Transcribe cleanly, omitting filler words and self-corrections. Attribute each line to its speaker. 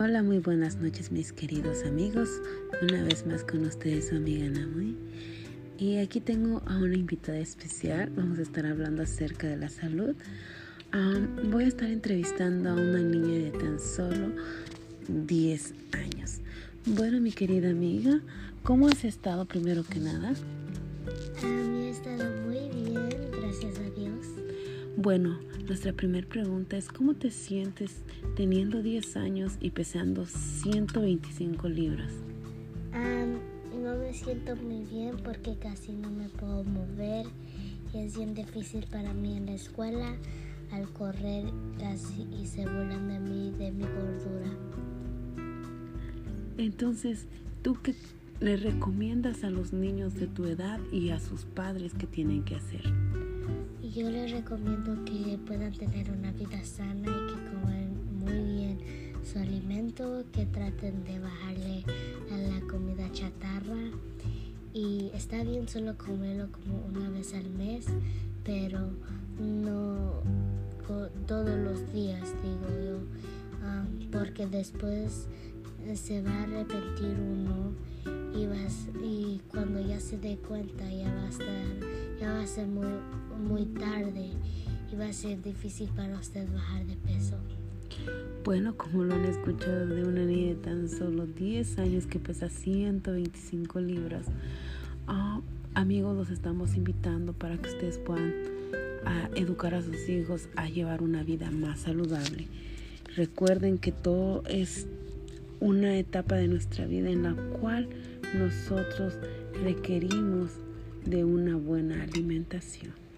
Speaker 1: Hola, muy buenas noches mis queridos amigos. Una vez más con ustedes su amiga Naomi. Y aquí tengo a una invitada especial. Vamos a estar hablando acerca de la salud. Voy a estar entrevistando a una niña de tan solo 10 años. Bueno, mi querida amiga, ¿cómo has estado primero que nada?
Speaker 2: He estado muy bien, gracias a Dios.
Speaker 1: Bueno, nuestra primera pregunta es ¿cómo te sientes teniendo 10 años y pesando 125 libras?
Speaker 2: No me siento muy bien porque casi no me puedo mover y es bien difícil para mí en la escuela. Al correr casi y se burlan de mi gordura.
Speaker 1: Entonces, ¿tú qué le recomiendas a los niños de tu edad y a sus padres que tienen que hacer?
Speaker 2: Yo les recomiendo que puedan tener una vida sana y que coman muy bien su alimento, que traten de bajarle a la comida chatarra. Y está bien solo comerlo como una vez al mes, pero no todos los días, digo yo, porque después se va a arrepentir uno y cuando ya se dé cuenta ya va a ser muy tarde y va a ser difícil para usted bajar de peso.
Speaker 1: Bueno, como lo han escuchado de una niña de tan solo 10 años que pesa 125 libras, amigos, los estamos invitando para que ustedes puedan educar a sus hijos a llevar una vida más saludable. Recuerden que todo es una etapa de nuestra vida en la cual nosotros requerimos de una buena alimentación.